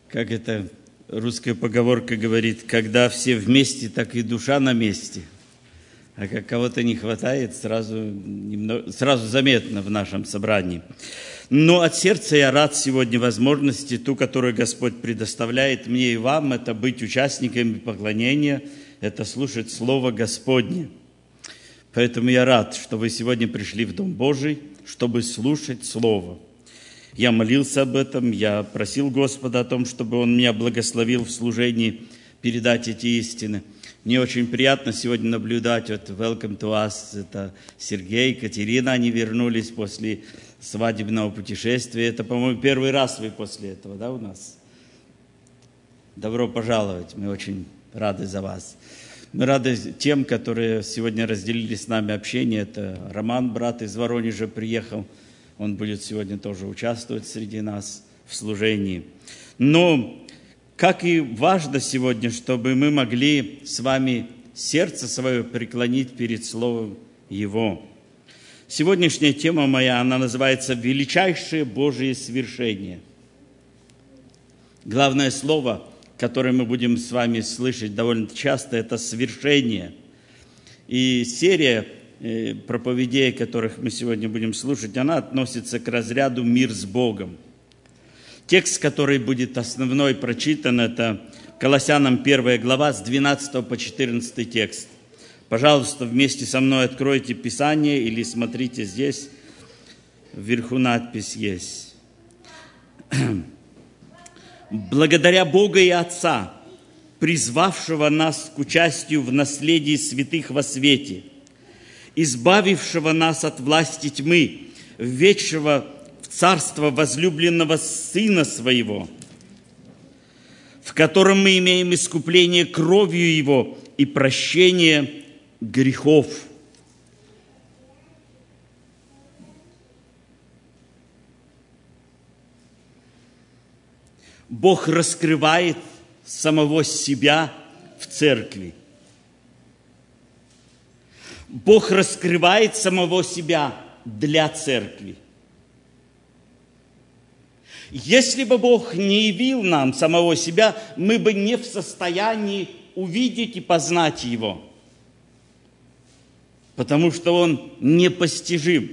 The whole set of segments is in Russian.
как эта русская поговорка говорит, когда все вместе, так и душа на месте. А как кого-то не хватает, сразу заметно в нашем собрании. Но от сердца я рад сегодня возможности, ту, которую Господь предоставляет мне и вам, это быть участниками поклонения, это слушать Слово Господне. Поэтому я рад, что вы сегодня пришли в Дом Божий, чтобы слушать Слово. Я молился об этом, я просил Господа о том, чтобы Он меня благословил в служении передать эти истины. Мне очень приятно сегодня наблюдать, вот Welcome to Us, это Сергей, Катерина, они вернулись после свадебного путешествия. Это, по-моему, первый раз вы после этого, да, у нас? Добро пожаловать, мы очень рады за вас. Мы рады тем, которые сегодня разделили с нами общение. Это Роман, брат из Воронежа, приехал. Он будет сегодня тоже участвовать среди нас в служении. Но, как и важно сегодня, чтобы мы могли с вами сердце свое преклонить перед Словом Его. Сегодняшняя тема моя, она называется «Величайшее Божие свершение». Главное слово, которое мы будем с вами слышать довольно часто, это «свершение». И серия проповедей, которых мы сегодня будем слушать, она относится к разряду «Мир с Богом». Текст, который будет основной прочитан, это Колоссянам 1 глава с 12 по 14 текст. Пожалуйста, вместе со мной откройте Писание или смотрите здесь, вверху надпись есть. «Благодаря Бога и Отца, призвавшего нас к участию в наследии святых во свете, избавившего нас от власти тьмы, введшего в царство возлюбленного Сына Своего, в котором мы имеем искупление кровью Его и прощение грехов». Бог раскрывает самого себя в церкви. Бог раскрывает самого себя для церкви. Если бы Бог не явил нам самого себя, мы бы не в состоянии увидеть и познать Его. Потому что Он непостижим,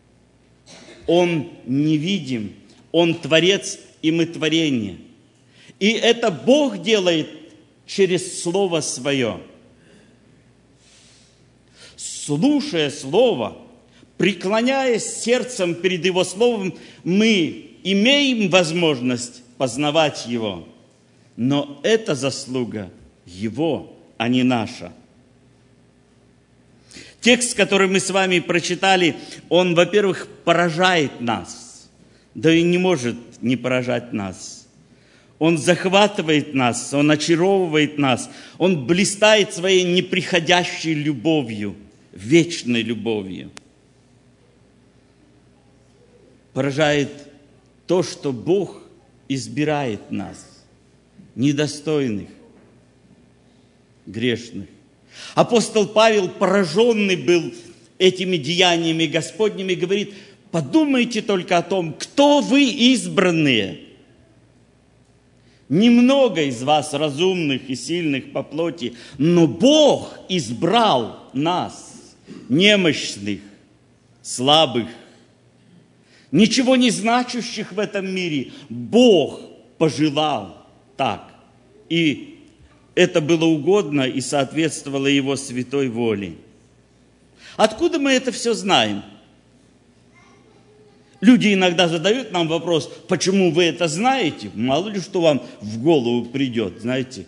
Он невидим, Он Творец, и мы творение. И это Бог делает через Слово Свое. Слушая Слово, преклоняясь сердцем перед Его Словом, мы имеем возможность познавать Его. Но это заслуга Его, а не наша. Текст, который мы с вами прочитали, он, во-первых, поражает нас. Да и не может не поражать нас. Он захватывает нас, Он очаровывает нас, Он блистает своей неприходящей любовью, вечной любовью. Поражает то, что Бог избирает нас, недостойных, грешных. Апостол Павел, пораженный был этими деяниями Господними, говорит: подумайте только о том, кто вы избранные. Немного из вас разумных и сильных по плоти, но Бог избрал нас, немощных, слабых, ничего не значащих в этом мире. Бог пожелал так. И это было угодно и соответствовало Его святой воле. Откуда мы это все знаем? Люди иногда задают нам вопрос: почему вы это знаете? Мало ли что вам в голову придет, знаете.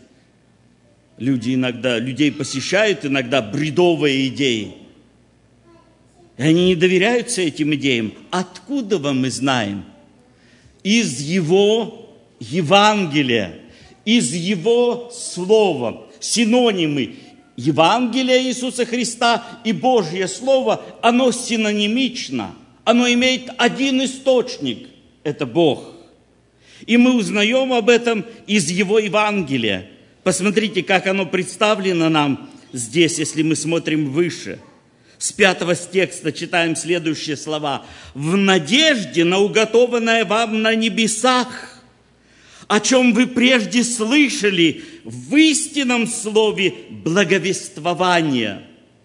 Людей посещают иногда бредовые идеи. И они не доверяются этим идеям. Откуда мы знаем? Из Его Евангелия, из Его Слова. Синонимы Евангелия Иисуса Христа и Божье Слово, оно синонимично. Оно имеет один источник – это Бог. И мы узнаем об этом из Его Евангелия. Посмотрите, как оно представлено нам здесь, если мы смотрим выше. С 5 текста читаем следующие слова. «В надежде на уготованное вам на небесах о чем вы прежде слышали в истинном слове благовествования,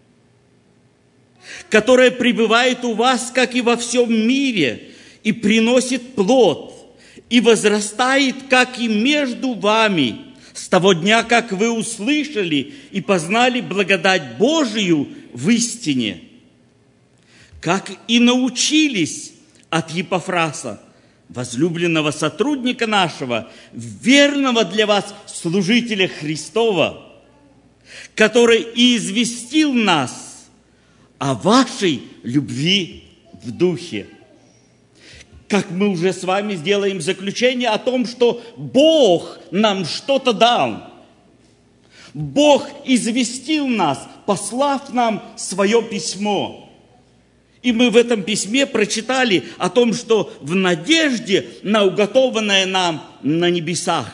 которое пребывает у вас, как и во всем мире, и приносит плод, и возрастает, как и между вами, с того дня, как вы услышали и познали благодать Божию в истине, как и научились от Епафраса, возлюбленного сотрудника нашего, верного для вас служителя Христова, который и известил нас о вашей любви в духе. Как мы уже с вами сделаем заключение о том, что Бог нам что-то дал. Бог известил нас, послав нам свое письмо. И мы в этом письме прочитали о том, что в надежде на уготованное нам на небесах.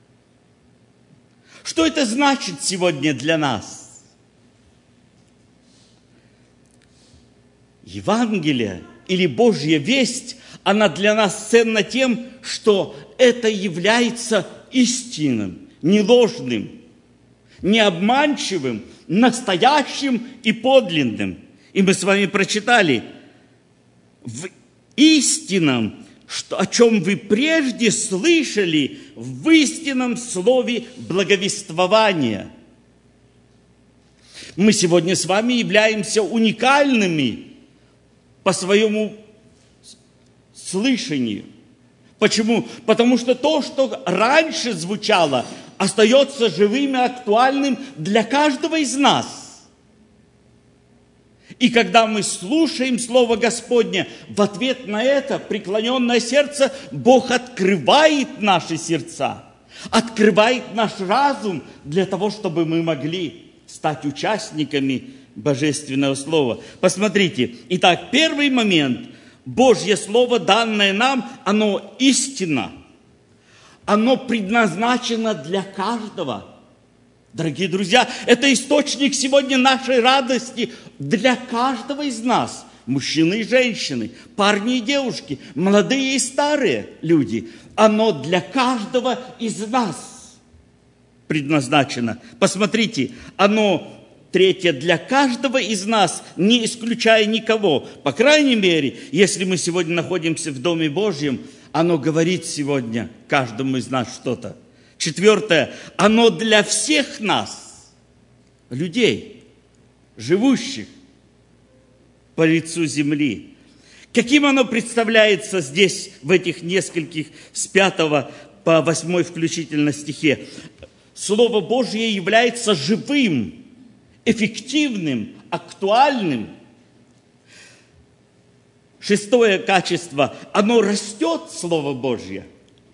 Что это значит сегодня для нас? Евангелие или Божья весть, она для нас ценна тем, что это является истинным, не ложным, не обманчивым, настоящим и подлинным. И мы с вами прочитали в истинном, о чем вы прежде слышали, в истинном слове благовествования. Мы сегодня с вами являемся уникальными по своему слышанию. Почему? Потому что то, что раньше звучало, остается живым и актуальным для каждого из нас. И когда мы слушаем Слово Господне, в ответ на это преклоненное сердце Бог открывает наши сердца, открывает наш разум для того, чтобы мы могли стать участниками Божественного Слова. Посмотрите, итак, первый момент. Божье Слово, данное нам, оно истинно. Оно предназначено для каждого. Дорогие друзья, это источник сегодня нашей радости для каждого из нас. Мужчины и женщины, парни и девушки, молодые и старые люди. Оно для каждого из нас предназначено. Посмотрите, оно, третье, для каждого из нас, не исключая никого. По крайней мере, если мы сегодня находимся в Доме Божьем, оно говорит сегодня каждому из нас что-то. Четвертое, оно для всех нас, людей, живущих по лицу земли. Каким оно представляется здесь, в этих нескольких, с 5 по 8 включительно стихе? Слово Божье является живым, эффективным, актуальным. Шестое качество, оно растет, Слово Божье.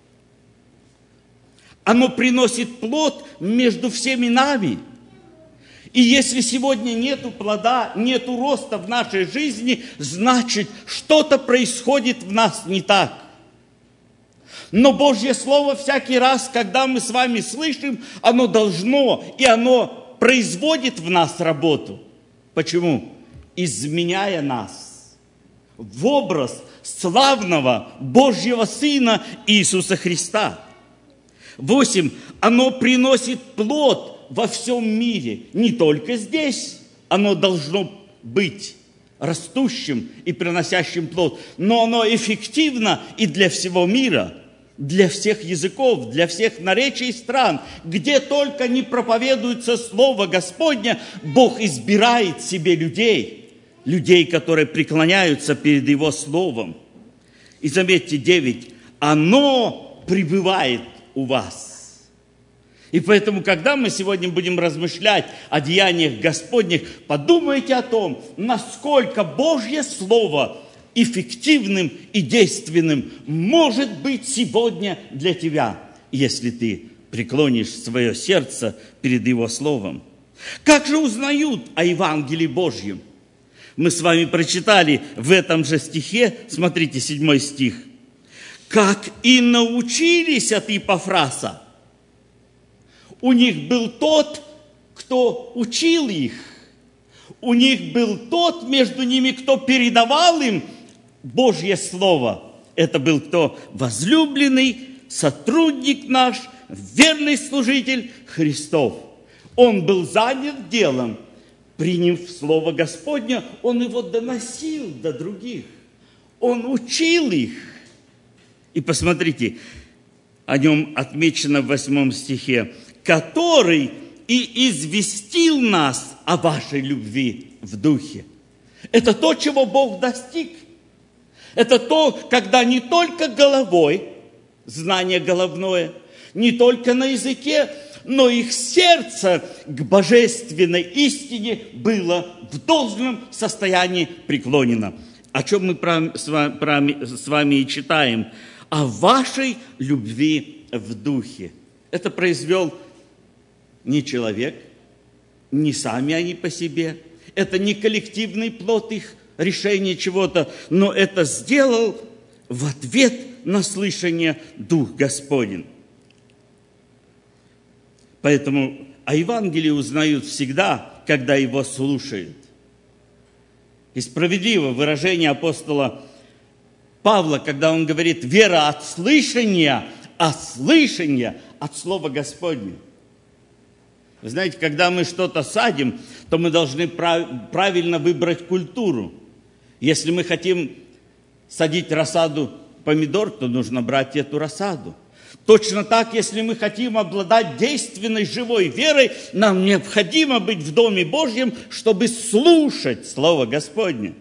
Оно приносит плод между всеми нами. И если сегодня нету плода, нету роста в нашей жизни, значит, что-то происходит в нас не так. Но Божье Слово всякий раз, когда мы с вами слышим, оно должно, и оно производит в нас работу. Почему? Изменяя нас в образ славного Божьего Сына Иисуса Христа. 8. Оно приносит плод во всем мире. Не только здесь оно должно быть растущим и приносящим плод, но оно эффективно и для всего мира, для всех языков, для всех наречий стран. Где только не проповедуется Слово Господне, Бог избирает себе людей, которые преклоняются перед Его Словом. И заметьте, 9. Оно пребывает у вас. И поэтому, когда мы сегодня будем размышлять о деяниях Господних, подумайте о том, насколько Божье Слово эффективным и действенным может быть сегодня для тебя, если ты преклонишь свое сердце перед Его Словом. Как же узнают о Евангелии Божьем? Мы с вами прочитали в этом же стихе, смотрите, 7 стих. Как и научились от Епафраса. У них был тот, кто учил их. У них был тот между ними, кто передавал им Божье Слово. Это был кто? Возлюбленный сотрудник наш, верный служитель Христов. Он был занят делом, приняв Слово Господне, он его доносил до других, он учил их. И посмотрите, о нем отмечено в 8 стихе, который и известил нас о вашей любви в духе. Это то, чего Бог достиг. Это то, когда не только головой, знание головное, не только на языке, но их сердце к божественной истине было в должном состоянии преклонено. О чем мы с вами и читаем. О вашей любви в духе. Это произвел не человек, не сами они по себе. Это не коллективный плод их решения чего-то, но это сделал в ответ на слышание Дух Господень. Поэтому о Евангелии узнают всегда, когда его слушают. И справедливо выражение апостола Павла, когда он говорит: вера от слышания, а слышание от Слова Господня. Вы знаете, когда мы что-то садим, то мы должны правильно выбрать культуру. Если мы хотим садить рассаду помидор, то нужно брать эту рассаду. Точно так, если мы хотим обладать действенной живой верой, нам необходимо быть в Доме Божьем, чтобы слушать Слово Господне.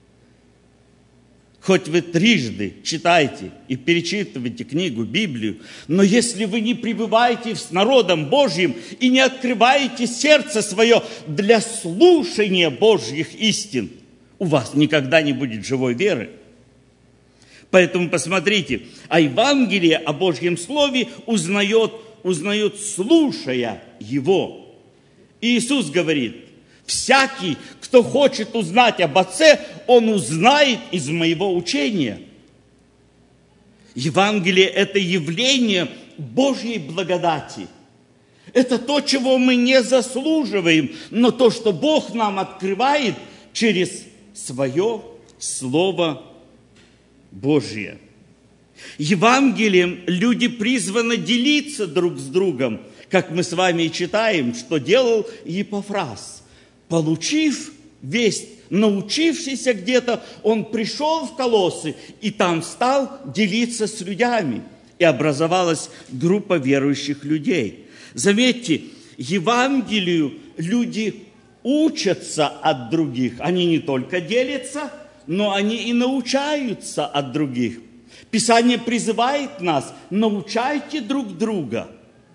Хоть вы трижды читайте и перечитывайте книгу, Библию, но если вы не пребываете с народом Божьим и не открываете сердце свое для слушания Божьих истин, у вас никогда не будет живой веры. Поэтому посмотрите, а Евангелие о Божьем Слове узнает, слушая его. И Иисус говорит: всякий, кто хочет узнать об Отце, он узнает из моего учения. Евангелие – это явление Божьей благодати. Это то, чего мы не заслуживаем, но то, что Бог нам открывает через свое Слово Божье. Евангелием люди призваны делиться друг с другом, как мы с вами и читаем, что делал Епафрас. Получив весть, научившийся где-то, он пришел в Колоссы и там стал делиться с людьми. И образовалась группа верующих людей. Заметьте, Евангелию люди учатся от других. Они не только делятся, но они и научаются от других. Писание призывает нас: научайте друг друга.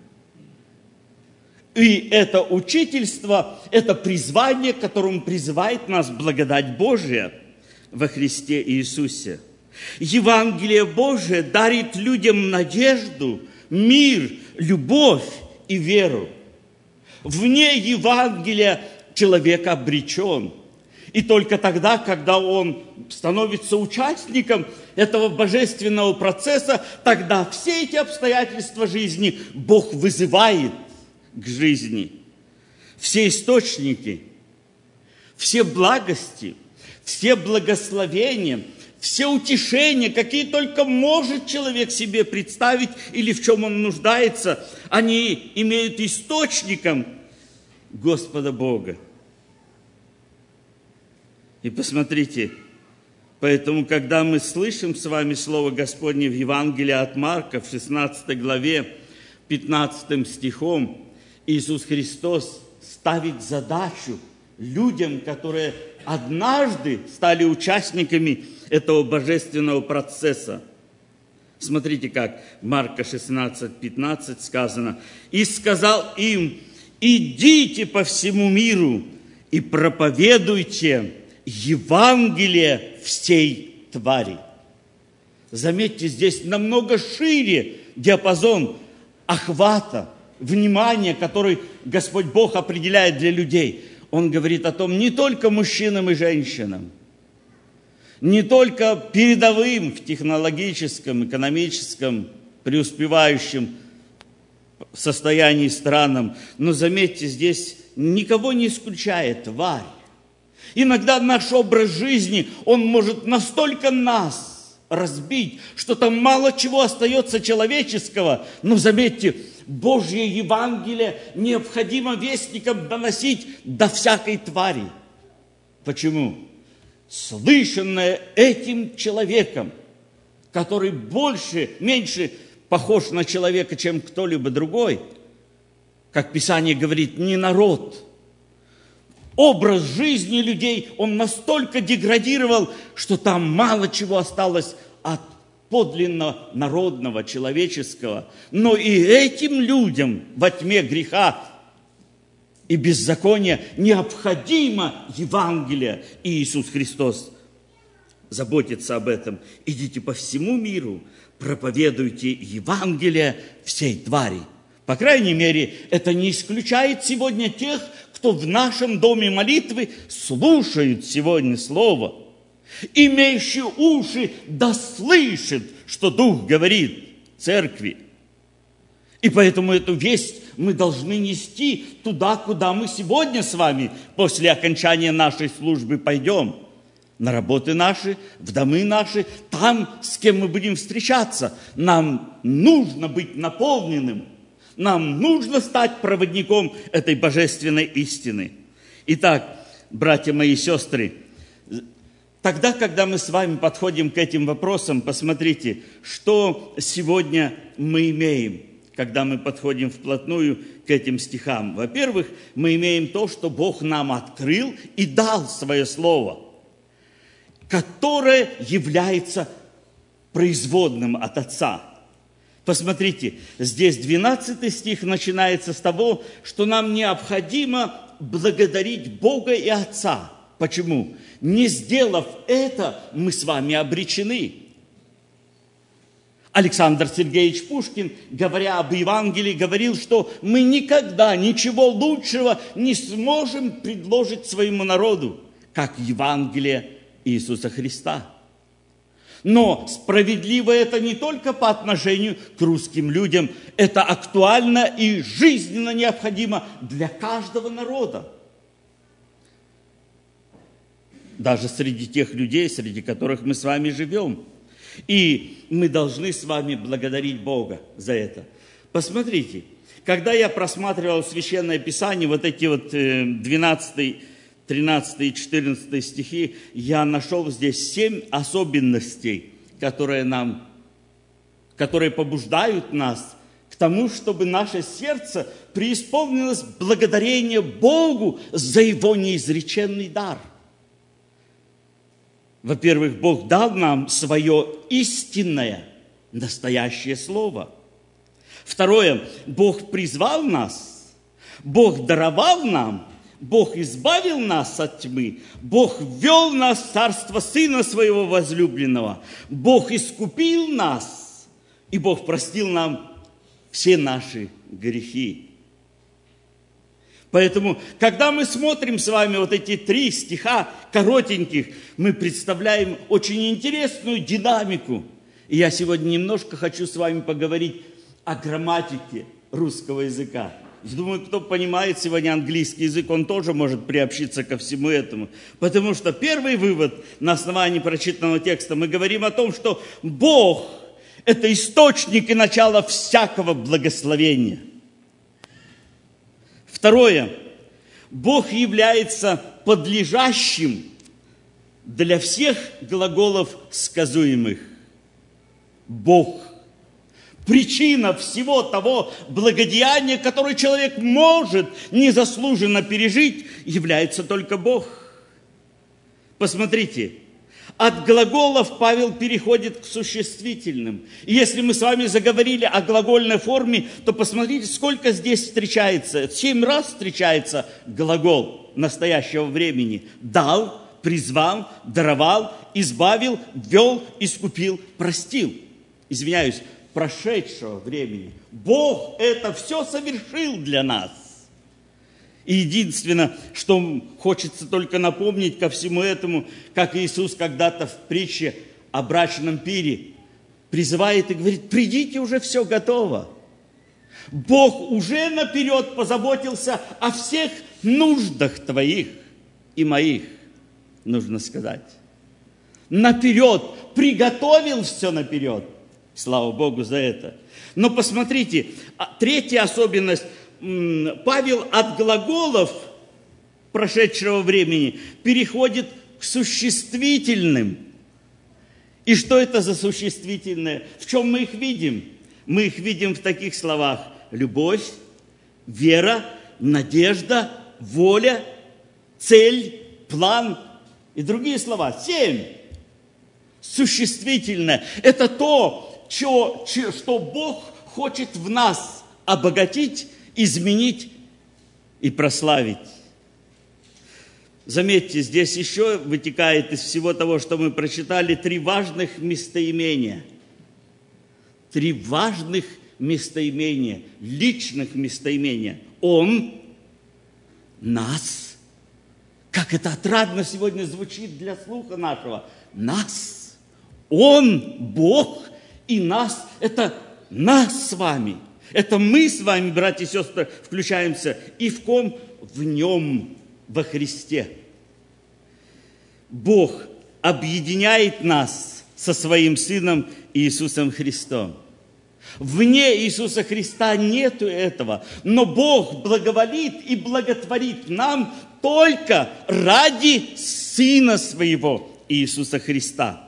И это учительство, это призвание, к которому призывает нас благодать Божия во Христе Иисусе. Евангелие Божие дарит людям надежду, мир, любовь и веру. Вне Евангелия человек обречен. И только тогда, когда он становится участником этого божественного процесса, тогда все эти обстоятельства жизни Бог вызывает к жизни. Все источники, все благости, все благословения, все утешения, какие только может человек себе представить или в чем он нуждается, они имеют источником Господа Бога. И посмотрите, поэтому, когда мы слышим с вами Слово Господне в Евангелии от Марка, в 16 главе, 15 стихом, Иисус Христос ставит задачу людям, которые однажды стали участниками этого божественного процесса. Смотрите, как Марка 16:15 сказано: «И сказал им: идите по всему миру и проповедуйте Евангелие всей твари». Заметьте, здесь намного шире диапазон охвата, внимания, который Господь Бог определяет для людей. Он говорит о том не только мужчинам и женщинам, не только передовым в технологическом, экономическом, преуспевающем состоянии странам, но заметьте, здесь никого не исключает тварь. Иногда наш образ жизни, он может настолько нас разбить, что там мало чего остается человеческого. Но заметьте, Божье Евангелие необходимо вестникам доносить до всякой твари. Почему? Слышанное этим человеком, который меньше похож на человека, чем кто-либо другой, как Писание говорит, не народ. Образ жизни людей, он настолько деградировал, что там мало чего осталось от подлинно народного, человеческого. Но и этим людям во тьме греха и беззакония необходимо Евангелие. И Иисус Христос заботится об этом. Идите по всему миру, проповедуйте Евангелие всей твари. По крайней мере, это не исключает сегодня тех, кто в нашем доме молитвы слушают сегодня Слово. Имеющий уши да слышит, что Дух говорит церкви. И поэтому эту весть мы должны нести туда, куда мы сегодня с вами после окончания нашей службы пойдем. На работы наши, в домы наши, там, с кем мы будем встречаться. Нам нужно быть наполненным. Нам нужно стать проводником этой божественной истины. Итак, братья мои и сестры, тогда, когда мы с вами подходим к этим вопросам, посмотрите, что сегодня мы имеем, когда мы подходим вплотную к этим стихам. Во-первых, мы имеем то, что Бог нам открыл и дал свое слово, которое является производным от Отца. Посмотрите, здесь 12 стих начинается с того, что нам необходимо благодарить Бога и Отца. Почему? Не сделав это, мы с вами обречены. Александр Сергеевич Пушкин, говоря об Евангелии, говорил, что мы никогда ничего лучшего не сможем предложить своему народу, как Евангелие Иисуса Христа. Но справедливо это не только по отношению к русским людям, это актуально и жизненно необходимо для каждого народа. Даже среди тех людей, среди которых мы с вами живем. И мы должны с вами благодарить Бога за это. Посмотрите, когда я просматривал Священное Писание, вот эти вот 12, 13 и 14 стихи, я нашел здесь 7 особенностей, которые побуждают нас к тому, чтобы наше сердце преисполнилось благодарения Богу за Его неизреченный дар. Во-первых, Бог дал нам свое истинное, настоящее слово. Второе, Бог призвал нас, Бог даровал нам, Бог избавил нас от тьмы, Бог ввел нас в царство Сына Своего возлюбленного, Бог искупил нас, и Бог простил нам все наши грехи. Поэтому, когда мы смотрим с вами вот эти 3 стиха коротеньких, мы представляем очень интересную динамику. И я сегодня немножко хочу с вами поговорить о грамматике русского языка. Думаю, кто понимает сегодня английский язык, он тоже может приобщиться ко всему этому. Потому что первый вывод на основании прочитанного текста, мы говорим о том, что Бог – это источник и начало всякого благословения. Второе. Бог является подлежащим для всех глаголов сказуемых. Бог. Причина всего того благодеяния, которое человек может незаслуженно пережить, является только Бог. Посмотрите, от глаголов Павел переходит к существительным. И если мы с вами заговорили о глагольной форме, то посмотрите, сколько здесь встречается. 7 раз встречается глагол настоящего времени. Дал, призвал, даровал, избавил, ввел, искупил, простил. Извиняюсь, прошедшего времени. Бог это все совершил для нас. И единственное, что хочется только напомнить ко всему этому, как Иисус когда-то в притче о брачном пире призывает и говорит: придите, уже все готово. Бог уже наперед позаботился о всех нуждах твоих и моих, нужно сказать. Наперед приготовил все наперед. Слава Богу за это. Но посмотрите, третья особенность. Павел от глаголов прошедшего времени переходит к существительным. И что это за существительное? В чем мы их видим? Мы их видим в таких словах: любовь, вера, надежда, воля, цель, план и другие слова. 7. Существительное. Это то, что Бог хочет в нас обогатить, изменить и прославить. Заметьте, здесь еще вытекает из всего того, что мы прочитали, 3 важных местоимения. 3 важных местоимения, личных местоимения. Он, нас. Как это отрадно сегодня звучит для слуха нашего. Нас. Он, Бог, и нас. Это нас с вами. Это мы с вами, братья и сестры, включаемся. И в ком? В нем, во Христе. Бог объединяет нас со своим Сыном Иисусом Христом. Вне Иисуса Христа нету этого. Но Бог благоволит и благотворит нам только ради Сына Своего Иисуса Христа.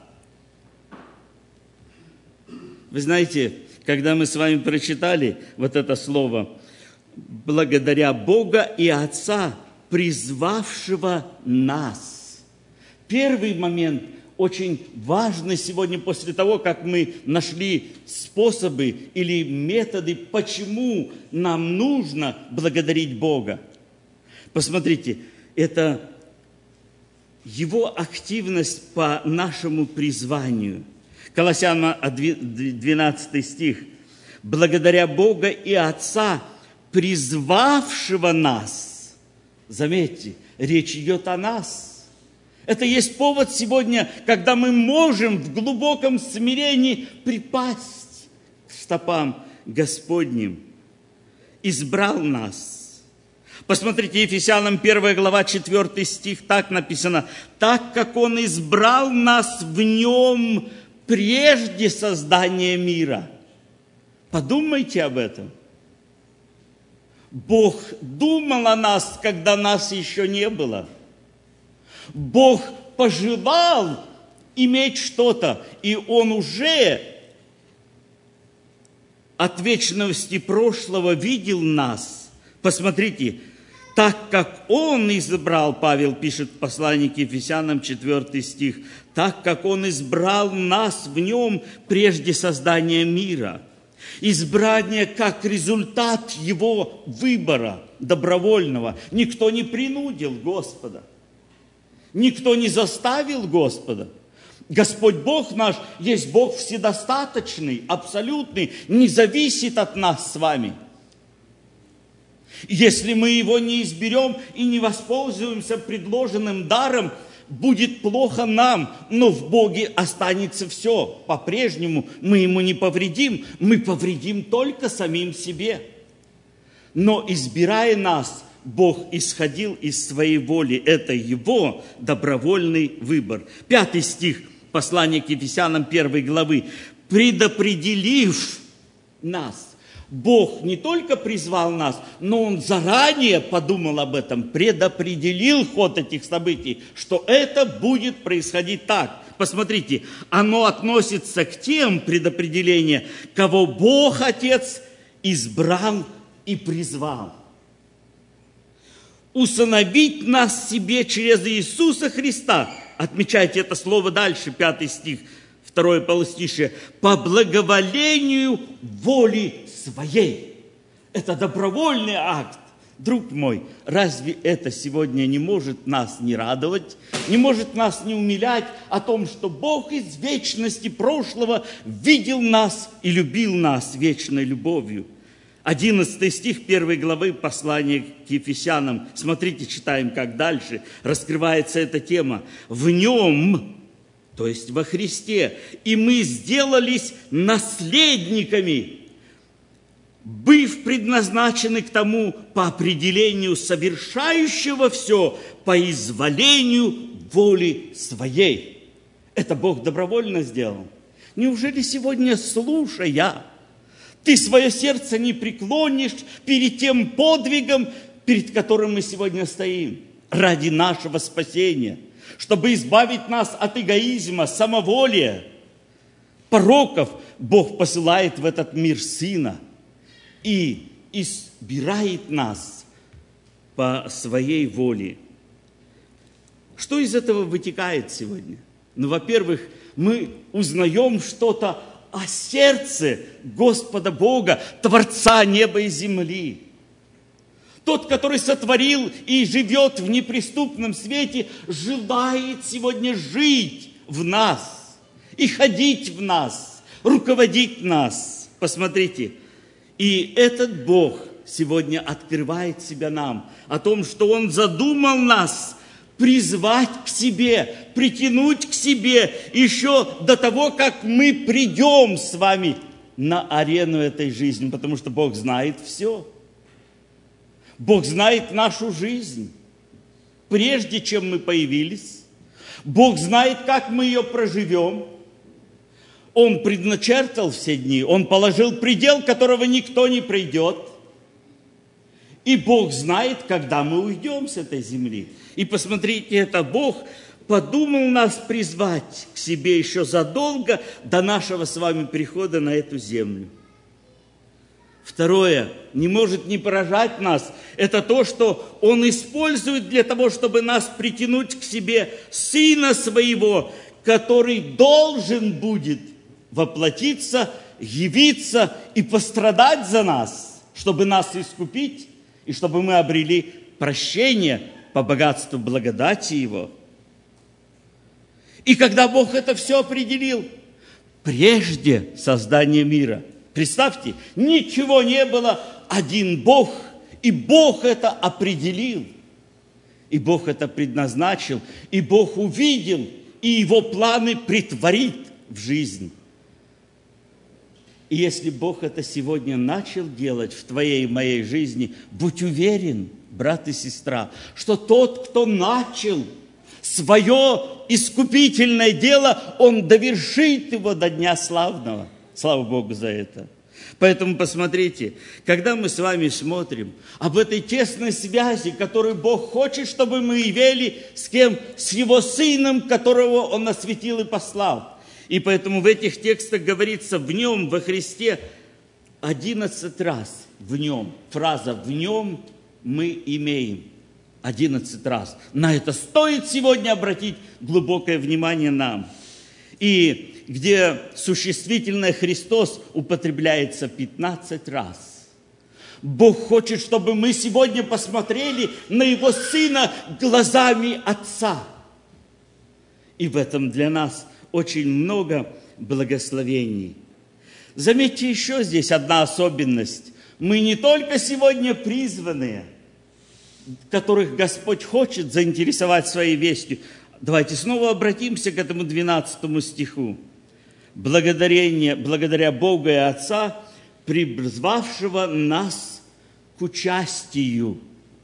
Вы знаете, когда мы с вами прочитали вот это слово, благодаря Бога и Отца, призвавшего нас. Первый момент очень важный сегодня, после того, как мы нашли способы или методы, почему нам нужно благодарить Бога. Посмотрите, это Его активность по нашему призванию. Колоссянам 12 стих. Благодаря Бога и Отца, призвавшего нас. Заметьте, речь идет о нас. Это есть повод сегодня, когда мы можем в глубоком смирении припасть к стопам Господним. Избрал нас. Посмотрите, Ефесянам 1 глава 4 стих, так написано. Так как Он избрал нас в Нем прежде создания мира. Подумайте об этом. Бог думал о нас, когда нас еще не было. Бог пожелал иметь что-то, и Он уже от вечности прошлого видел нас. Посмотрите, так как Он избрал, Павел пишет в послании к Ефесянам 4 стих, так как Он избрал нас в Нем прежде создания мира. Избрание как результат Его выбора добровольного. Никто не принудил Господа. Никто не заставил Господа. Господь Бог наш есть Бог вседостаточный, абсолютный, не зависит от нас с вами. Если мы Его не изберем и не воспользуемся предложенным даром, будет плохо нам, но в Боге останется все. По-прежнему мы Ему не повредим, мы повредим только самим себе. Но избирая нас, Бог исходил из своей воли. Это Его добровольный выбор. 5 стих послания к Ефесянам 1 главы. Предопределив нас. Бог не только призвал нас, но Он заранее подумал об этом, предопределил ход этих событий, что это будет происходить так. Посмотрите, оно относится к тем предопределениям, кого Бог Отец избрал и призвал. Усыновить нас себе через Иисуса Христа. Отмечайте это слово дальше, 5 стих, 2 полустишие. По благоволению воли своей. Это добровольный акт. Друг мой, разве это сегодня не может нас не радовать, не может нас не умилять о том, что Бог из вечности прошлого видел нас и любил нас вечной любовью? 11 стих 1 главы послания к Ефесянам. Смотрите, читаем, как дальше раскрывается эта тема. В Нем, то есть во Христе, и мы сделались наследниками, быв предназначены к тому по определению совершающего все по изволению воли своей. Это Бог добровольно сделал. Неужели сегодня, слушая, ты свое сердце не преклонишь перед тем подвигом, перед которым мы сегодня стоим, ради нашего спасения, чтобы избавить нас от эгоизма, самоволия, пороков? Бог посылает в этот мир Сына и избирает нас по своей воле. Что из этого вытекает сегодня? Ну, во-первых, мы узнаем что-то о сердце Господа Бога, Творца неба и земли. Тот, который сотворил и живет в неприступном свете, желает сегодня жить в нас и ходить в нас, руководить нас. Посмотрите, и этот Бог сегодня открывает себя нам о том, что Он задумал нас призвать к себе, притянуть к себе еще до того, как мы придем с вами на арену этой жизни, потому что Бог знает все. Бог знает нашу жизнь, прежде чем мы появились. Бог знает, как мы ее проживем. Он предначертал все дни, Он положил предел, которого никто не пройдет. И Бог знает, когда мы уйдем с этой земли. И посмотрите, это Бог подумал нас призвать к себе еще задолго до нашего с вами прихода на эту землю. Второе, не может не поражать нас, это то, что Он использует для того, чтобы нас притянуть к себе Сына Своего, который должен будет воплотиться, явиться и пострадать за нас, чтобы нас искупить, и чтобы мы обрели прощение по богатству благодати Его. И когда Бог это все определил, прежде создания мира, представьте, ничего не было, один Бог, и Бог это определил, и Бог это предназначил, и Бог увидел, и Его планы притворит в жизнь. И если Бог это сегодня начал делать в твоей и моей жизни, будь уверен, брат и сестра, что тот, кто начал свое искупительное дело, Он довершит его до дня славного. Слава Богу за это. Поэтому посмотрите, когда мы с вами смотрим об этой тесной связи, которую Бог хочет, чтобы мы имели с кем? С Его Сыном, которого Он осветил и послал. И поэтому в этих текстах говорится в Нем, во Христе, 11 раз в Нем. Фраза «в Нем мы имеем». 11 раз. На это стоит сегодня обратить глубокое внимание нам. И где существительное «Христос» употребляется 15 раз. Бог хочет, чтобы мы сегодня посмотрели на Его Сына глазами Отца. И в этом для нас очень много благословений. Заметьте еще здесь одна особенность. Мы не только сегодня призванные, которых Господь хочет заинтересовать своей вестью. Давайте снова обратимся к этому 12 стиху. Благодаря Бога и Отца, призвавшего нас к участию.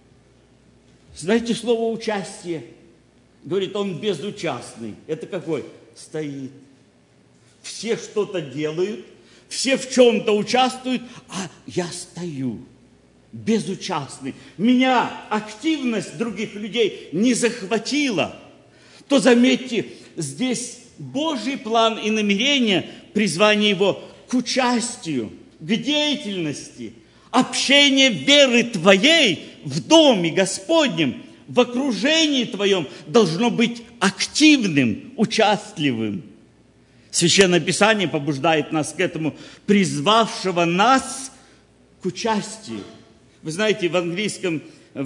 Знаете слово «участие»? Говорит, Он безучастный. Это какой? Стоит. Все что-то делают, все в чем-то участвуют, а я стою. Безучастный. Меня активность других людей не захватила. То заметьте, здесь Божий план и намерение, призвание Его к участию, к деятельности, общение веры твоей в доме Господнем, в окружении твоем должно быть активным, участливым. Священное Писание побуждает нас к этому, призвавшего нас к участию. Вы знаете, в английском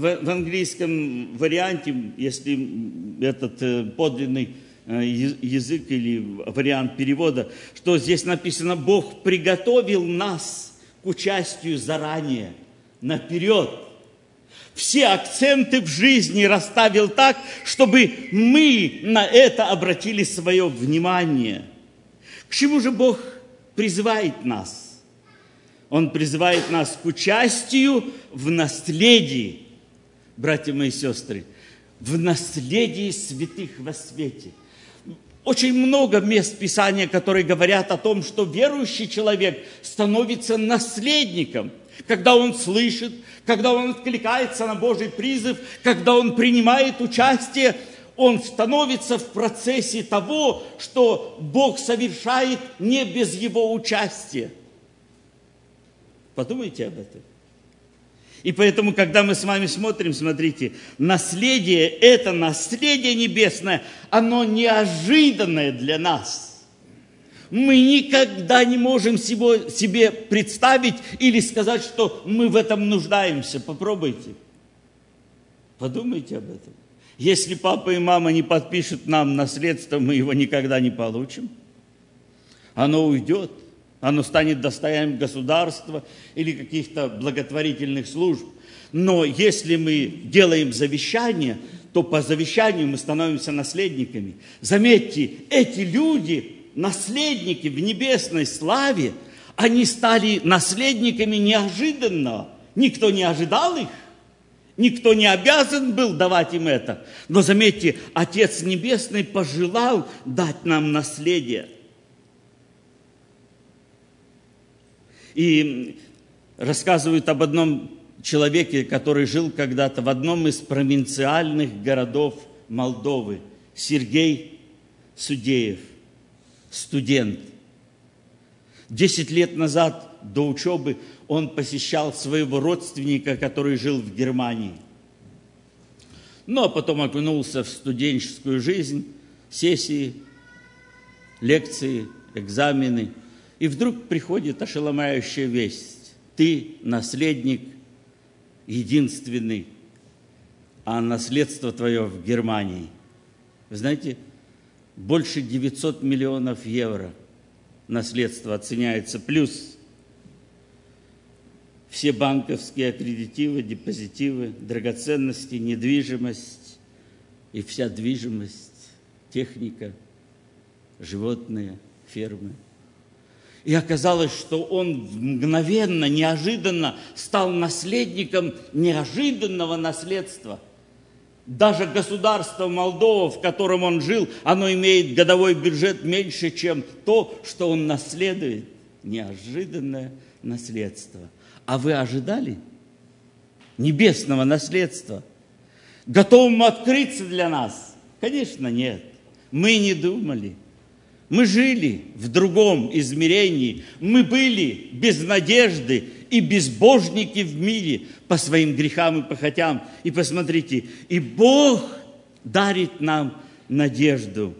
варианте, если этот подлинный язык или вариант перевода, что здесь написано, Бог приготовил нас к участию заранее, наперед. Все акценты в жизни расставил так, чтобы мы на это обратили свое внимание. К чему же Бог призывает нас? Он призывает нас к участию в наследии, братья мои и сестры, в наследии святых во свете. Очень много мест Писания, которые говорят о том, что верующий человек становится наследником, когда он слышит, когда он откликается на Божий призыв, когда он принимает участие, он становится в процессе того, что Бог совершает не без его участия. Подумайте об этом. И поэтому, когда мы с вами смотрим, смотрите, наследие, это наследие небесное, оно неожиданное для нас. Мы никогда не можем себе представить или сказать, что мы в этом нуждаемся. Попробуйте. Подумайте об этом. Если папа и мама не подпишут нам наследство, мы его никогда не получим. Оно уйдет. Оно станет достоянием государства или каких-то благотворительных служб. Но если мы делаем завещание, то по завещанию мы становимся наследниками. Заметьте, эти люди, наследники в небесной славе, они стали наследниками неожиданно. Никто не ожидал их. Никто не обязан был давать им это. Но заметьте, Отец Небесный пожелал дать нам наследие. И рассказывают об одном человеке, который жил когда-то в одном из провинциальных городов Молдовы. Сергей Судеев, студент. 10 лет назад до учебы он посещал своего родственника, который жил в Германии. Ну, а потом окунулся в студенческую жизнь, сессии, лекции, экзамены. И вдруг приходит ошеломляющая весть. Ты наследник единственный, а наследство твое в Германии. Вы знаете, больше 900 миллионов евро наследство оценяется, плюс все банковские аккредитивы, депозитивы, драгоценности, недвижимость и вся движимость, техника, животные, фермы. И оказалось, что он мгновенно, неожиданно стал наследником неожиданного наследства. Даже государство Молдова, в котором он жил, оно имеет годовой бюджет меньше, чем то, что он наследует. Неожиданное наследство. А вы ожидали небесного наследства? Готовым открыться для нас? Конечно, нет. Мы не думали. Мы жили в другом измерении. Мы были без надежды и безбожники в мире по своим грехам и похотям. И посмотрите, и Бог дарит нам надежду,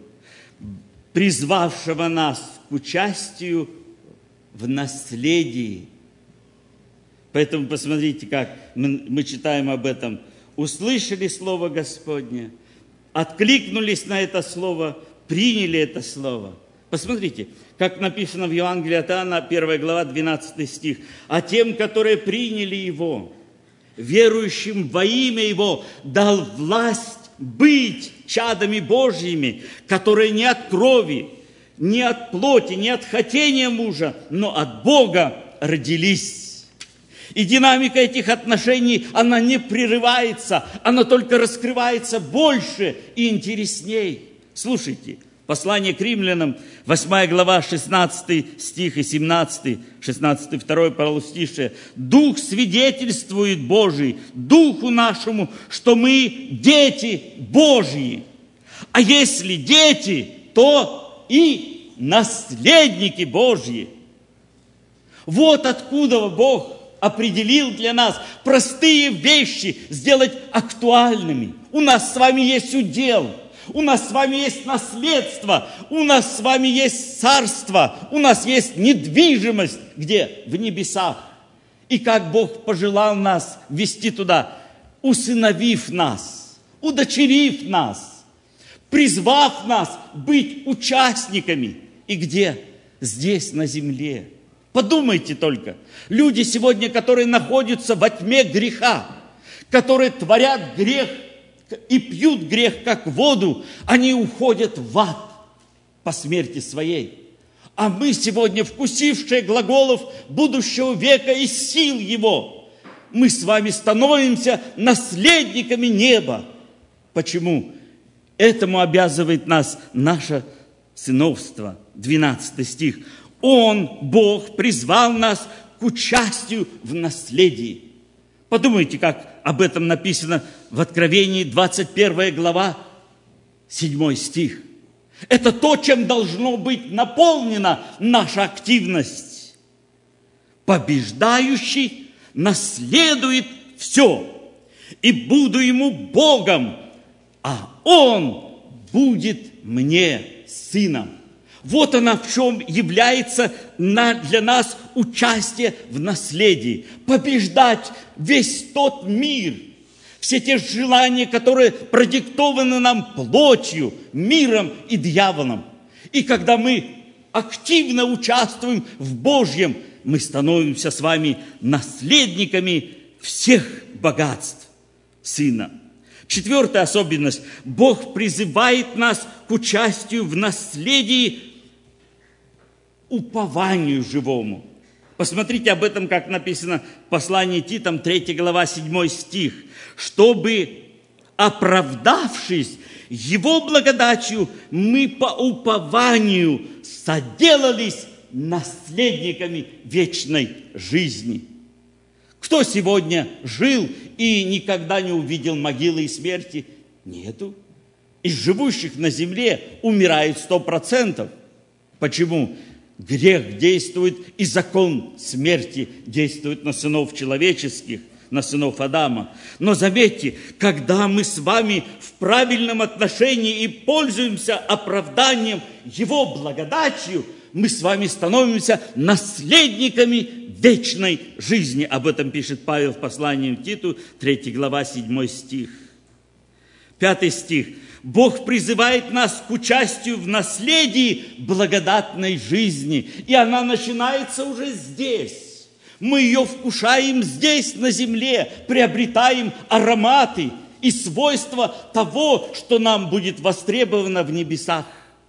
призвавшего нас к участию в наследии. Поэтому посмотрите, как мы читаем об этом. Услышали Слово Господне, откликнулись на это Слово, приняли это Слово. Посмотрите, как написано в Евангелии от Иоанна, 1 глава, 12 стих. «А тем, которые приняли Его, верующим во имя Его, дал власть быть чадами Божьими, которые не от крови, не от плоти, не от хотения мужа, но от Бога родились». И динамика этих отношений, она не прерывается, она только раскрывается больше и интересней. Слушайте, послание к римлянам, 8 глава, 16 стих и 17, 16, 2 полустишие. «Дух свидетельствует Божий, Духу нашему, что мы дети Божьи. А если дети, то и наследники Божьи». Вот откуда Бог определил для нас простые вещи сделать актуальными. У нас с вами есть удел. У нас с вами есть наследство, у нас с вами есть царство, у нас есть недвижимость, где? В небесах. И как Бог пожелал нас вести туда, усыновив нас, удочерив нас, призвав нас быть участниками. И где? Здесь, на земле. Подумайте только, люди сегодня, которые находятся во тьме греха, которые творят грех, и пьют грех, как воду, они уходят в ад по смерти своей. А мы сегодня, вкусившие глаголов будущего века и сил его, мы с вами становимся наследниками неба. Почему? Этому обязывает нас наша сыновства. 12 стих. Он, Бог, призвал нас к участию в наследии. Подумайте, как об этом написано в Откровении, 21 глава, 7 стих. Это то, чем должно быть наполнена наша активность. Побеждающий наследует все, и буду ему Богом, а он будет мне сыном. Вот она в чем является для нас участие в наследии. Побеждать весь тот мир, все те желания, которые продиктованы нам плотью, миром и дьяволом. И когда мы активно участвуем в Божьем, мы становимся с вами наследниками всех богатств Сына. 4-я особенность. Бог призывает нас к участию в наследии упованию живому. Посмотрите об этом, как написано в послании Титам, 3 глава, 7 стих. Чтобы, оправдавшись Его благодатью, мы по упованию соделались наследниками вечной жизни. Кто сегодня жил и никогда не увидел могилы и смерти? Нету. Из живущих на земле умирает 100%. Почему? Грех действует, и закон смерти действует на сынов человеческих, на сынов Адама. Но заметьте, когда мы с вами в правильном отношении и пользуемся оправданием Его благодатью, мы с вами становимся наследниками вечной жизни. Об этом пишет Павел в послании к Титу, 3 глава, 7 стих. 5 стих. Бог призывает нас к участию в наследии благодатной жизни. И она начинается уже здесь. Мы ее вкушаем здесь, на земле, приобретаем ароматы и свойства того, что нам будет востребовано в небесах.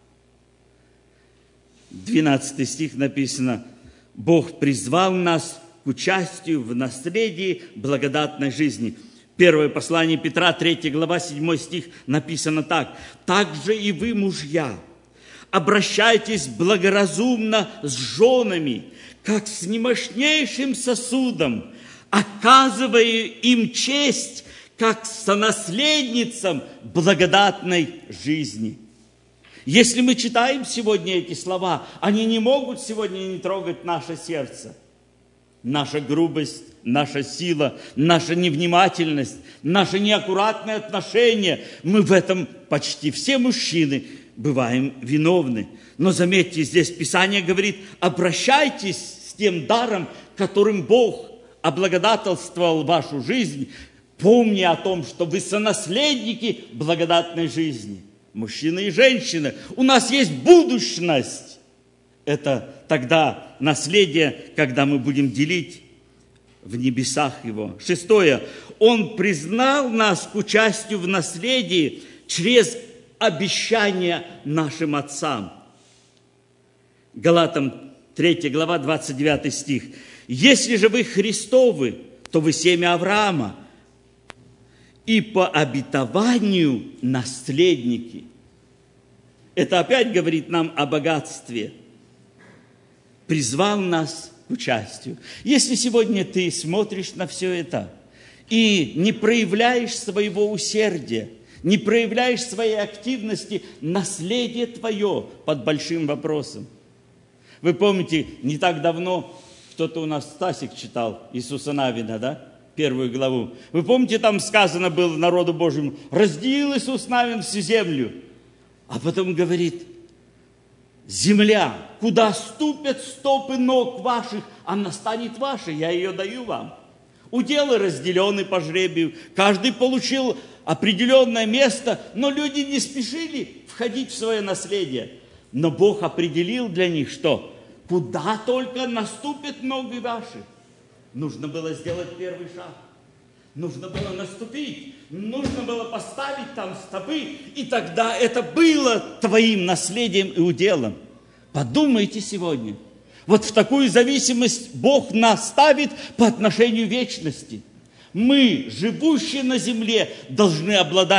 12 стих написано: Бог призвал нас к участию в наследии благодатной жизни. Первое послание Петра, 3 глава, 7 стих написано так. «Также и вы, мужья, обращайтесь благоразумно с женами, как с немощнейшим сосудом, оказывая им честь, как сонаследницам благодатной жизни». Если мы читаем сегодня эти слова, они не могут сегодня не трогать наше сердце. Наша грубость, наша сила, наша невнимательность, наше неаккуратное отношение. Мы в этом, почти все мужчины, бываем виновны. Но заметьте, здесь Писание говорит: обращайтесь с тем даром, которым Бог облагодательствовал вашу жизнь, помня о том, что вы сонаследники благодатной жизни. Мужчины и женщины, у нас есть будущность. Это тогда наследие, когда мы будем делить в небесах его. 6. Он признал нас к участию в наследии через обещание нашим отцам. Галатам 3 глава, 29 стих. «Если же вы Христовы, то вы семя Авраама, и по обетованию наследники». Это опять говорит нам о богатстве. Призвал нас к участию. Если сегодня ты смотришь на все это и не проявляешь своего усердия, не проявляешь своей активности, наследие твое под большим вопросом. Вы помните, не так давно кто-то у нас, Стасик, читал Иисуса Навина, да? 1 главу. Вы помните, там сказано было народу Божьему: разделил Иисус Навин всю землю. А потом говорит: земля, куда ступят стопы ног ваших, она станет вашей, я ее даю вам. Уделы разделены по жребию, каждый получил определенное место, но люди не спешили входить в свое наследие. Но Бог определил для них, что куда только наступят ноги ваши. Нужно было сделать первый шаг. Нужно было наступить. Нужно было поставить там стопы. И тогда это было твоим наследием и уделом. Подумайте сегодня. Вот в такую зависимость Бог нас ставит по отношению вечности. Мы, живущие на земле, должны обладать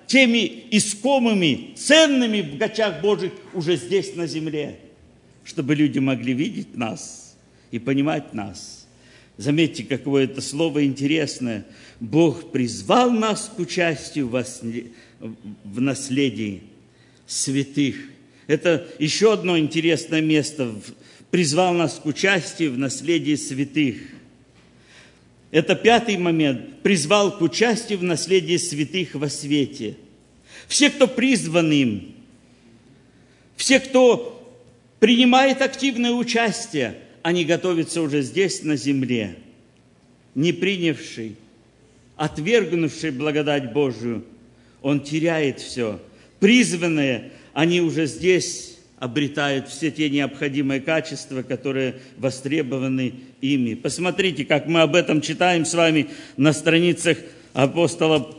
теми искомыми, ценными в очах Божьих уже здесь на земле, чтобы люди могли видеть нас и понимать нас. Заметьте, какое это слово интересное. Бог призвал нас к участию в наследии святых. Это еще одно интересное место. Призвал нас к участию в наследии святых. Это 5-й момент. Призвал к участию в наследии святых во свете. Все, кто призван им, все, кто принимает активное участие, они готовятся уже здесь, на земле. Не принявший, отвергнувший благодать Божию, он теряет все. Призванные, они уже здесь обретают все те необходимые качества, которые востребованы ими. Посмотрите, как мы об этом читаем с вами на страницах апостола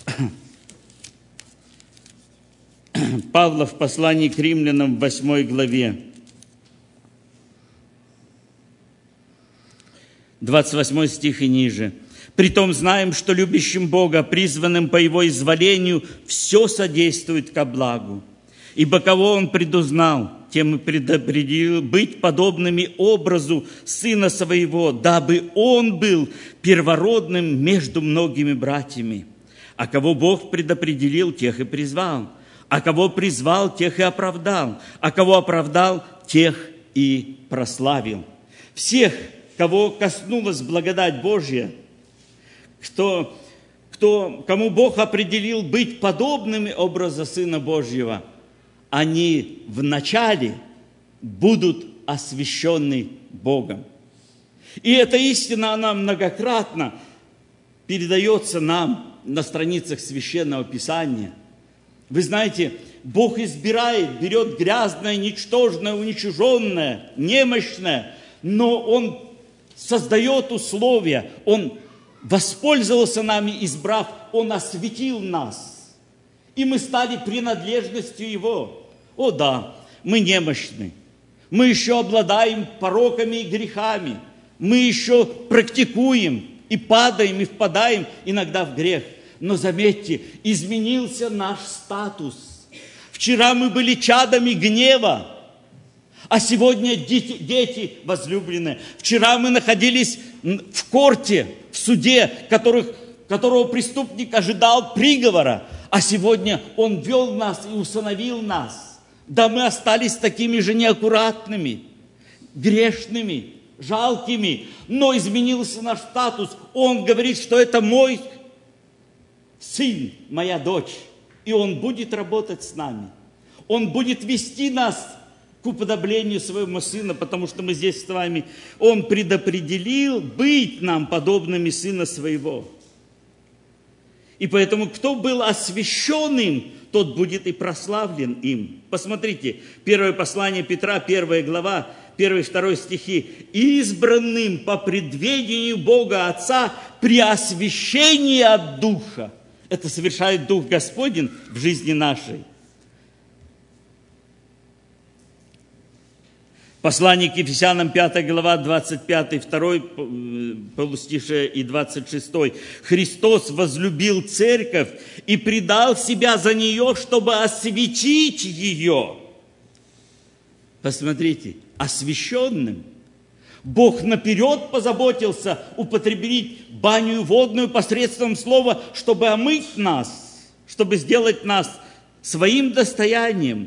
Павла в послании к римлянам в 8 главе. 28 стих и ниже. «Притом знаем, что любящим Бога, призванным по Его изволению, все содействует ко благу. Ибо кого Он предузнал, тем и предопределил быть подобными образу Сына Своего, дабы Он был первородным между многими братьями. А кого Бог предопределил, тех и призвал. А кого призвал, тех и оправдал. А кого оправдал, тех и прославил». Всех, кого коснулась благодать Божья, кому Бог определил быть подобными образу Сына Божьего, они вначале будут освящены Богом. И эта истина, она многократно передается нам на страницах Священного Писания. Вы знаете, Бог избирает, берет грязное, ничтожное, уничиженное, немощное, но Он создает условия, Он воспользовался нами, избрав, Он осветил нас, и мы стали принадлежностью Его. О да, мы немощны, мы еще обладаем пороками и грехами, мы еще практикуем и падаем, и впадаем иногда в грех. Но заметьте, изменился наш статус. Вчера мы были чадами гнева, а сегодня дети возлюбленные. Вчера мы находились в корте, в суде, которого преступник ожидал приговора, а сегодня он вел нас и усыновил нас. Да мы остались такими же неаккуратными, грешными, жалкими, но изменился наш статус. Он говорит, что это мой сын, моя дочь, и он будет работать с нами. Он будет вести нас к уподоблению своего сына, потому что мы здесь с вами. Он предопределил быть нам подобными сына своего. И поэтому, кто был освященным, тот будет и прославлен им. Посмотрите, первое послание Петра, 1 глава, 1-2 стихи. «Избранным по предведению Бога Отца при освящении от Духа». Это совершает Дух Господень в жизни нашей. Послание к Ефесянам, 5 глава, 25, 2 полустишие и 26. «Христос возлюбил церковь и предал себя за нее, чтобы осветить ее». Посмотрите, освященным. Бог наперед позаботился употребить баню водную посредством слова, чтобы омыть нас, чтобы сделать нас своим достоянием.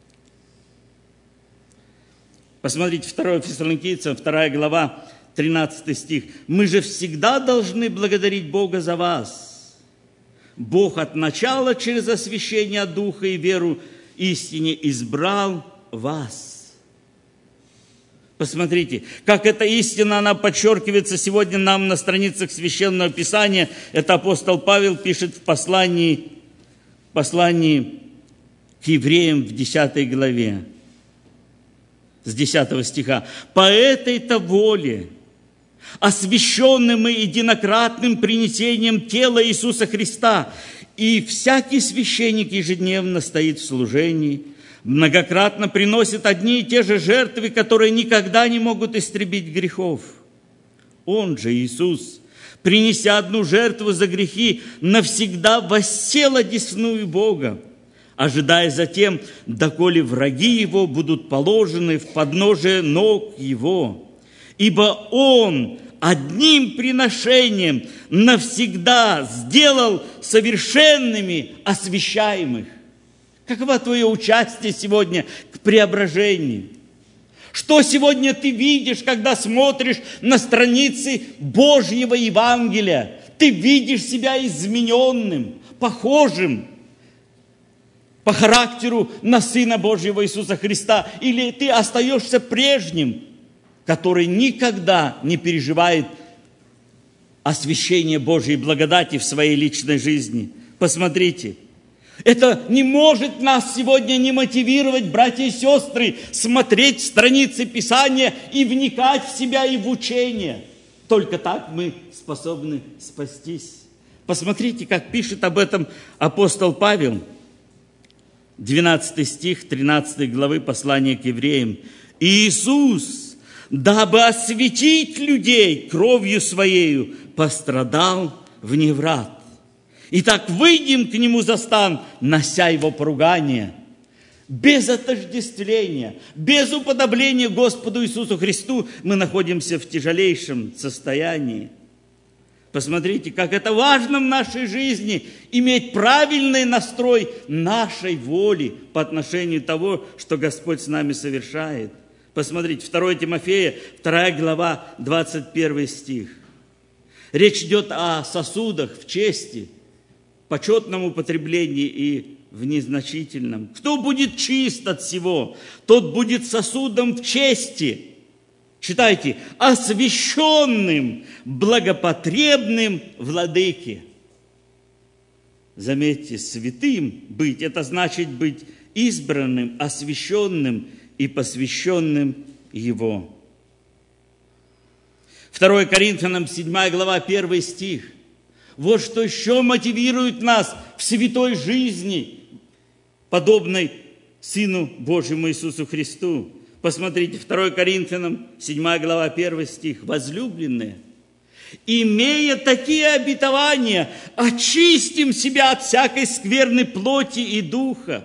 Посмотрите, 2 Фессалоникийцам, 2 глава, 13 стих. «Мы же всегда должны благодарить Бога за вас. Бог от начала через освящение Духа и веру истине избрал вас». Посмотрите, как эта истина, она подчеркивается сегодня нам на страницах Священного Писания. Это апостол Павел пишет в послании к евреям в 10 главе. С 10 стиха. «По этой-то воле, освященным мы единократным принесением тела Иисуса Христа, и всякий священник ежедневно стоит в служении, многократно приносит одни и те же жертвы, которые никогда не могут истребить грехов. Он же, Иисус, принеся одну жертву за грехи, навсегда воссел одесную Бога, ожидая затем, доколе враги его будут положены в подножие ног его. Ибо он одним приношением навсегда сделал совершенными освящаемых. Каково твое участие сегодня к преображению? Что сегодня ты видишь, когда смотришь на страницы Божьего Евангелия? Ты видишь себя измененным, похожим по характеру на Сына Божьего Иисуса Христа? Или ты остаешься прежним, который никогда не переживает освящение Божьей благодати в своей личной жизни? Посмотрите. Это не может нас сегодня не мотивировать, братья и сестры, смотреть страницы Писания и вникать в себя и в учение. Только так мы способны спастись. Посмотрите, как пишет об этом апостол Павел. 12 стих 13 главы послания к евреям. «Иисус, дабы осветить людей кровью Своею, пострадал вне врат. Итак, выйдем к Нему за стан, нося Его поругание». Без отождествления, без уподобления Господу Иисусу Христу мы находимся в тяжелейшем состоянии. Посмотрите, как это важно в нашей жизни, иметь правильный настрой нашей воли по отношению того, что Господь с нами совершает. Посмотрите, 2 Тимофея, 2 глава, 21 стих. Речь идет о сосудах в чести, почетном употреблении и в незначительном. Кто будет чист от всего, тот будет сосудом в чести. Читайте, освященным, благопотребным владыке. Заметьте, святым быть, это значит быть избранным, освященным и посвященным Его. 2 Коринфянам, 7 глава, 1 стих. Вот что еще мотивирует нас в святой жизни, подобной Сыну Божьему Иисусу Христу. Посмотрите, 2 Коринфянам, 7 глава, 1 стих. «Возлюбленные, имея такие обетования, очистим себя от всякой скверны плоти и духа».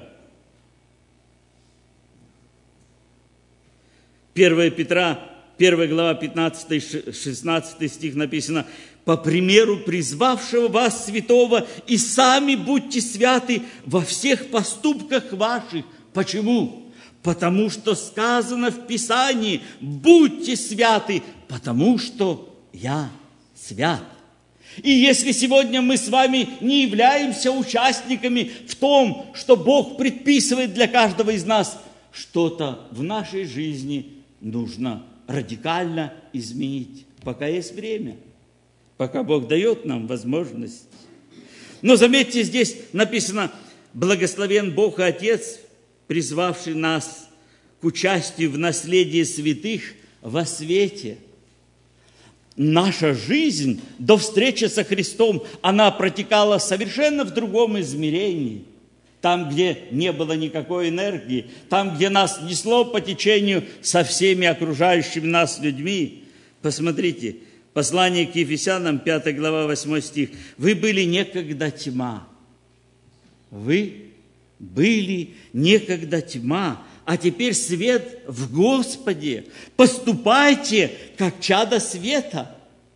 1 Петра, 1 глава, 15-16 стих написано: «По примеру призвавшего вас святого, и сами будьте святы во всех поступках ваших». Почему? Потому что сказано в Писании: «Будьте святы, потому что я свят». И если сегодня мы с вами не являемся участниками в том, что Бог предписывает для каждого из нас, что-то в нашей жизни нужно радикально изменить, пока есть время, пока Бог дает нам возможность. Но заметьте, здесь написано: «Благословен Бог и Отец, призвавший нас к участию в наследии святых во свете». Наша жизнь до встречи со Христом, она протекала совершенно в другом измерении. Там, где не было никакой энергии, там, где нас несло по течению со всеми окружающими нас людьми. Посмотрите, послание к Ефесянам, 5 глава, 8 стих. «Вы были некогда тьма». Вы были некогда тьма, а теперь свет в Господе. Поступайте, как чада света.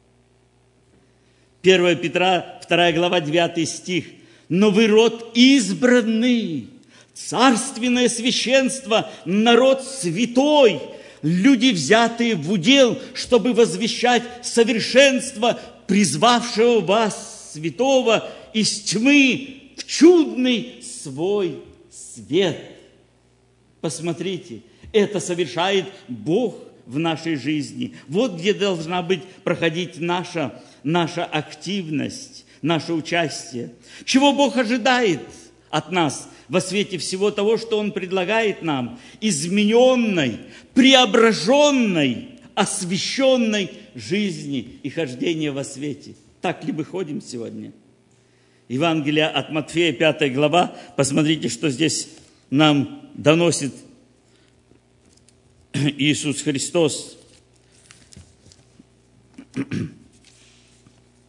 1 Петра, 2 глава, 9 стих. «Но вы род избранный, царственное священство, народ святой, люди, взятые в удел, чтобы возвещать совершенство призвавшего вас святого из тьмы в чудный свой свет». Посмотрите, это совершает Бог в нашей жизни. Вот где должна проходить наша активность, наше участие. Чего Бог ожидает от нас во свете всего того, что Он предлагает нам? Измененной, преображенной, освященной жизни и хождения во свете. Так ли мы ходим сегодня? Евангелие от Матфея, 5 глава. Посмотрите, что здесь нам доносит Иисус Христос.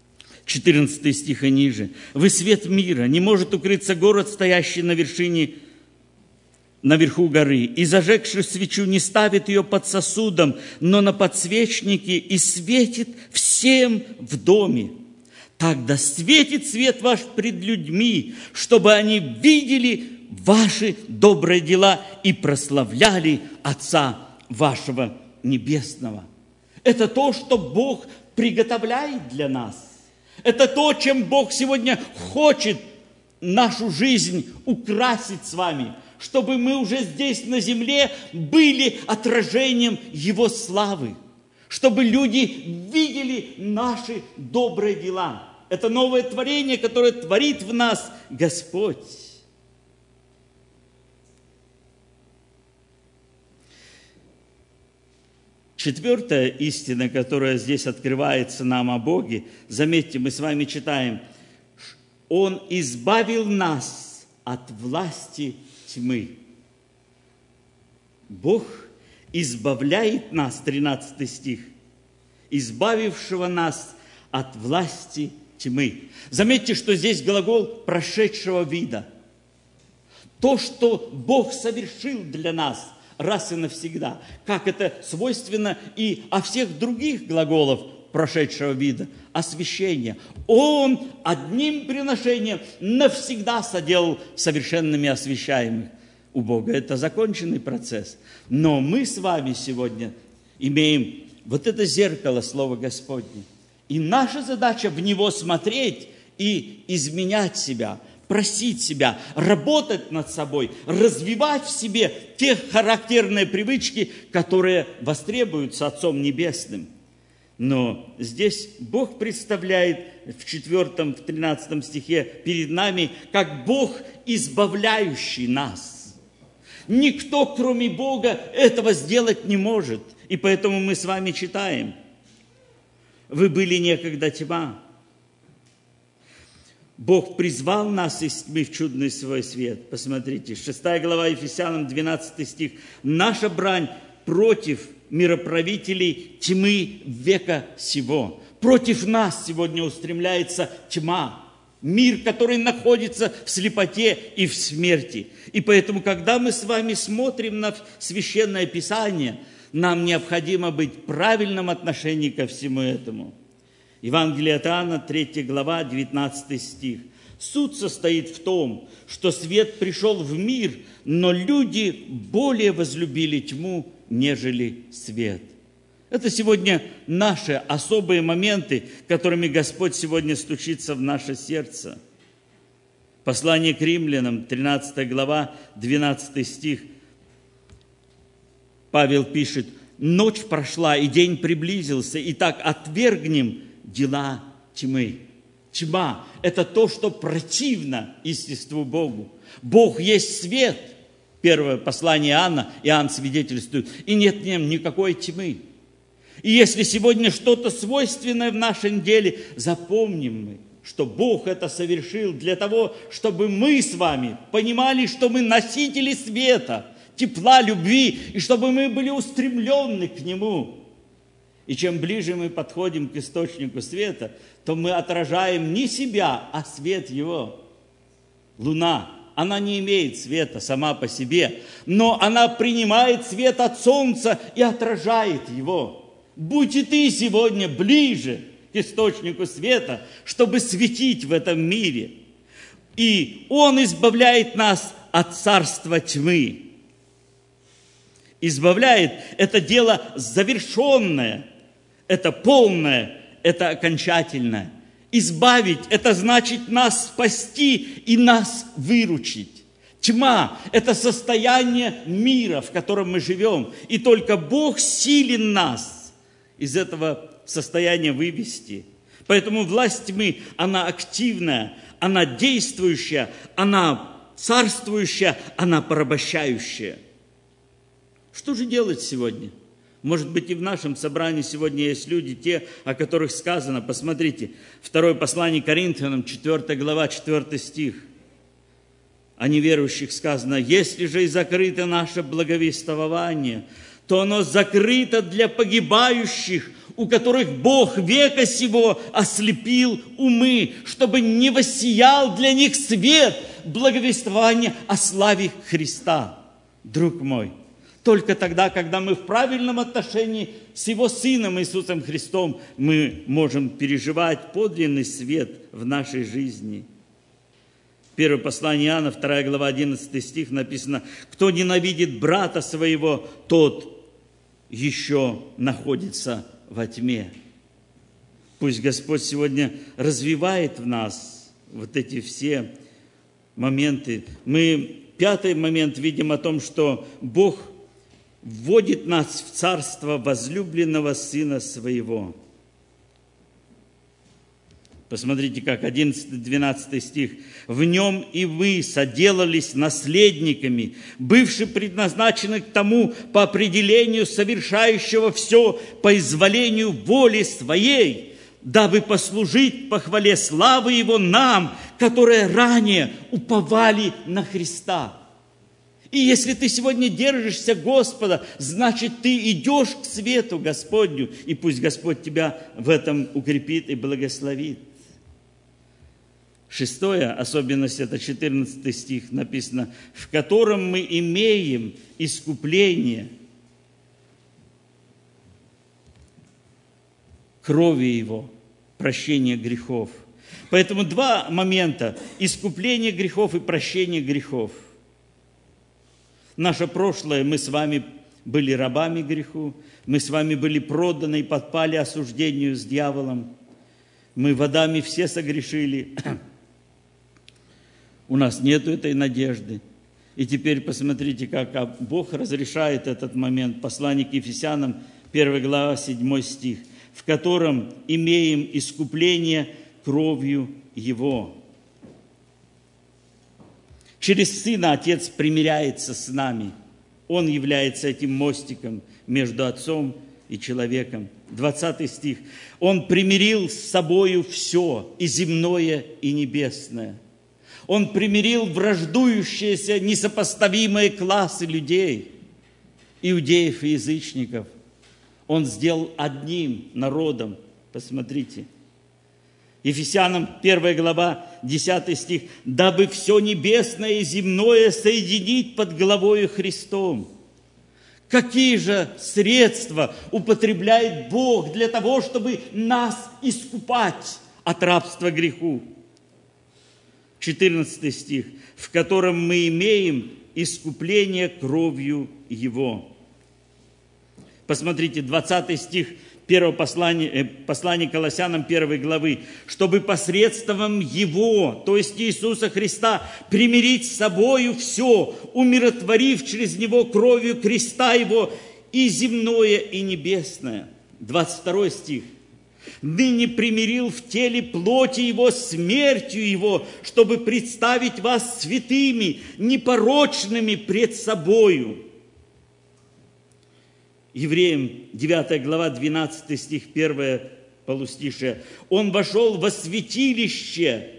14 стих и ниже. «Вы свет мира, не может укрыться город, стоящий на вершине, наверху горы, и, зажегши свечу, не ставит ее под сосудом, но на подсвечнике, и светит всем в доме. Тогда светит свет ваш пред людьми, чтобы они видели ваши добрые дела и прославляли Отца вашего Небесного». Это то, что Бог приготовляет для нас. Это то, чем Бог сегодня хочет нашу жизнь украсить с вами, чтобы мы уже здесь на земле были отражением Его славы, чтобы люди видели наши добрые дела. Это новое творение, которое творит в нас Господь. Четвертая истина, которая здесь открывается нам о Боге, заметьте, мы с вами читаем, Он избавил нас от власти тьмы. Бог избавляет нас, 13 стих, избавившего нас от власти тьмы. Заметьте, что здесь глагол прошедшего вида. То, что Бог совершил для нас раз и навсегда, как это свойственно и о всех других глаголах прошедшего вида, освящение. Он одним приношением навсегда соделал совершенными освящаемых. У Бога это законченный процесс. Но мы с вами сегодня имеем вот это зеркало Слова Господне. И наша задача в него смотреть и изменять себя, просить себя, работать над собой, развивать в себе те характерные привычки, которые востребуются Отцом Небесным. Но здесь Бог представляет в 4, в 13 стихе перед нами, как Бог, избавляющий нас. Никто, кроме Бога, этого сделать не может. И поэтому мы с вами читаем. Вы были некогда тьма. Бог призвал нас из тьмы в чудный свой свет. Посмотрите, 6 глава Ефесянам, 12 стих. Наша брань против мироправителей тьмы века сего. Против нас сегодня устремляется тьма. Мир, который находится в слепоте и в смерти. И поэтому, когда мы с вами смотрим на Священное Писание, нам необходимо быть в правильном отношении ко всему этому. Евангелие от Иоанна, 3 глава, 19 стих. Суд состоит в том, что свет пришел в мир, но люди более возлюбили тьму, нежели свет. Это сегодня наши особые моменты, которыми Господь сегодня стучится в наше сердце. Послание к римлянам, 13 глава, 12 стих. Павел пишет: «Ночь прошла, и день приблизился, и так отвергнем дела тьмы». Тьма – это то, что противно естеству Богу. Бог есть свет. Первое послание Иоанна, Иоанн свидетельствует, и нет в нем никакой тьмы. И если сегодня что-то свойственное в нашем деле, запомним мы, что Бог это совершил для того, чтобы мы с вами понимали, что мы носители света, тепла, любви, и чтобы мы были устремлены к Нему. И чем ближе мы подходим к источнику света, то мы отражаем не себя, а свет Его. Луна, она не имеет света сама по себе, но она принимает свет от солнца и отражает его. Будь и ты сегодня ближе к источнику света, чтобы светить в этом мире. И Он избавляет нас от царства тьмы. Избавляет – это дело завершенное, это полное, это окончательное. Избавить – это значит нас спасти и нас выручить. Тьма – это состояние мира, в котором мы живем. И только Бог силен нас из этого состояния вывести. Поэтому власть тьмы, она активная, она действующая, она царствующая, она порабощающая. Что же делать сегодня? Может быть, и в нашем собрании сегодня есть люди, те, о которых сказано. Посмотрите, 2 послание Коринфянам, 4 глава, 4 стих. О неверующих сказано: «Если же и закрыто наше благовествование, то оно закрыто для погибающих, у которых Бог века сего ослепил умы, чтобы не воссиял для них свет благовествования о славе Христа. Друг мой, только тогда, когда мы в правильном отношении с Его Сыном Иисусом Христом, мы можем переживать подлинный свет в нашей жизни. Первое послание Иоанна, 2 глава, 11 стих написано: «Кто ненавидит брата своего, тот еще находится во тьме». Пусть Господь сегодня развивает в нас вот эти все моменты. Мы пятый момент видим о том, что Бог вводит нас в царство возлюбленного Сына Своего. Посмотрите, как 11-12 стих. «В нем и вы соделались наследниками, бывши предназначены к тому по определению совершающего все по изволению воли своей, дабы послужить по хвале славы Его нам, которые ранее уповали на Христа». И если ты сегодня держишься Господа, значит, ты идешь к свету Господню, и пусть Господь тебя в этом укрепит и благословит. Шестая особенность, это 14 стих, написано: «В котором мы имеем искупление крови Его, прощение грехов». Поэтому два момента: искупление грехов и прощение грехов. Наше прошлое, мы с вами были рабами греху, мы с вами были проданы и подпали осуждению с дьяволом, мы в Адаме все согрешили, у нас нет этой надежды. И теперь посмотрите, как Бог разрешает этот момент. Послание к Ефесянам, 1 глава, 7 стих. «В котором имеем искупление кровью Его». Через Сына Отец примиряется с нами. Он является этим мостиком между Отцом и человеком. 20 стих. «Он примирил с собою все, и земное, и небесное». Он примирил враждующиеся, несопоставимые классы людей, иудеев и язычников. Он сделал одним народом. Посмотрите. Ефесянам 1 глава, 10 стих. «Дабы все небесное и земное соединить под главою Христом». Какие же средства употребляет Бог для того, чтобы нас искупать от рабства греху? 14 стих. «В котором мы имеем искупление кровью Его». Посмотрите, 20 стих первого послания Колоссянам 1 главы. «Чтобы посредством Его, то есть Иисуса Христа, примирить с собою все, умиротворив через Него кровью креста Его и земное, и небесное». 22 стих. «Ныне примирил в теле плоти Его смертью Его, чтобы представить вас святыми, непорочными пред собою». Евреям 9 глава, 12 стих, 1 полустишее. «Он вошел во святилище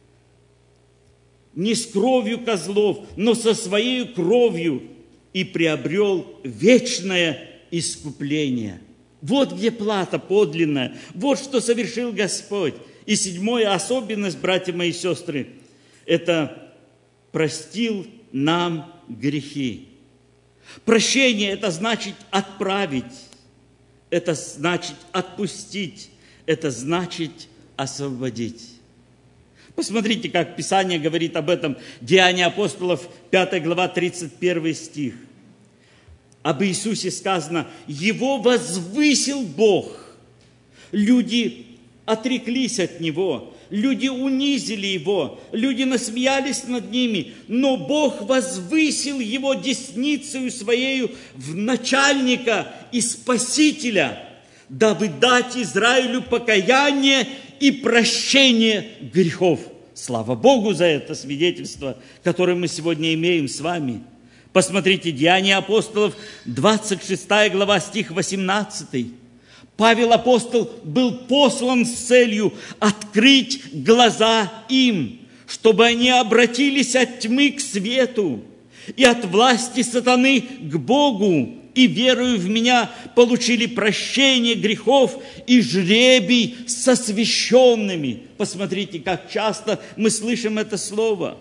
не с кровью козлов, но со своей кровью и приобрел вечное искупление». Вот где плата подлинная, вот что совершил Господь. И седьмая особенность, братья мои и сестры, это простил нам грехи. Прощение – это значит отправить, это значит отпустить, это значит освободить. Посмотрите, как Писание говорит об этом. Деяния апостолов, 5 глава, 31 стих. Об Иисусе сказано: «Его возвысил Бог». Люди отреклись от Него, люди унизили Его, люди насмеялись над ними, но Бог возвысил Его десницею Своею в начальника и Спасителя, дабы дать Израилю покаяние и прощение грехов. Слава Богу за это свидетельство, которое мы сегодня имеем с вами. Посмотрите, Деяния апостолов, 26 глава, стих 18. Павел апостол был послан с целью открыть глаза им, чтобы они обратились от тьмы к свету и от власти сатаны к Богу и верою в Меня получили прощение грехов и жребий со священными». Посмотрите, как часто мы слышим это слово.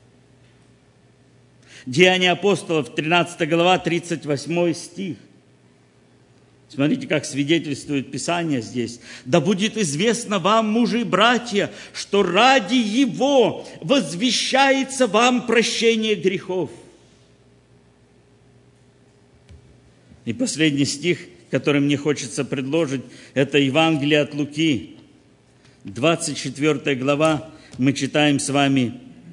Деяния апостолов, 13 глава, 38 стих. Смотрите, как свидетельствует Писание здесь. «Да будет известно вам, мужи и братья, что ради Его возвещается вам прощение грехов». И последний стих, который мне хочется предложить, это Евангелие от Луки, 24 глава, мы читаем с вами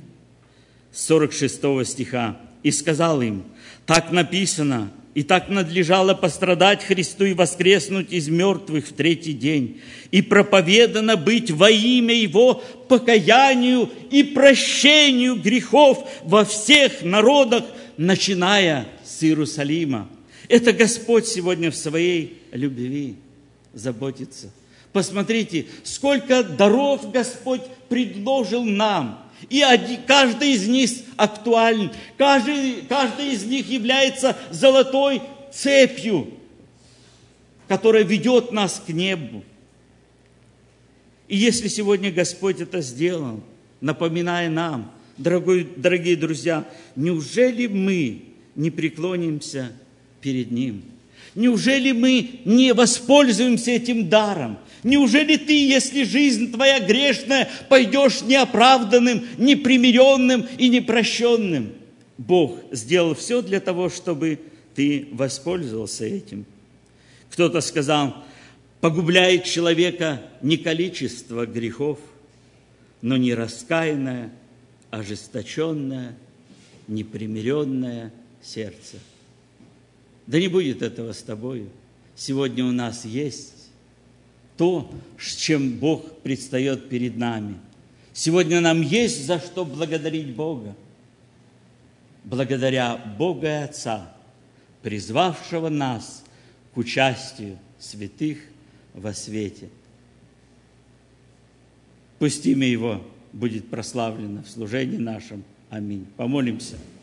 46 стиха. «И сказал им: так написано, и так надлежало пострадать Христу и воскреснуть из мертвых в третий день, и проповедано быть во имя Его покаянию и прощению грехов во всех народах, начиная с Иерусалима». Это Господь сегодня в своей любви заботится. Посмотрите, сколько даров Господь предложил нам. И каждый из них актуален. Каждый из них является золотой цепью, которая ведет нас к небу. И если сегодня Господь это сделал, напоминая нам, дорогие друзья, неужели мы не преклонимся перед Ним? Неужели мы не воспользуемся этим даром? Неужели ты, если жизнь твоя грешная, пойдешь неоправданным, непримиренным и непрощенным? Бог сделал все для того, чтобы ты воспользовался этим. Кто-то сказал: погубляет человека не количество грехов, но нераскаянное, ожесточенное, непримиренное сердце. Да не будет этого с тобою. Сегодня у нас есть то, с чем Бог предстает перед нами. Сегодня нам есть за что благодарить Бога. Благодаря Бога и Отца, призвавшего нас к участию святых во свете. Пусть имя Его будет прославлено в служении нашем. Аминь. Помолимся.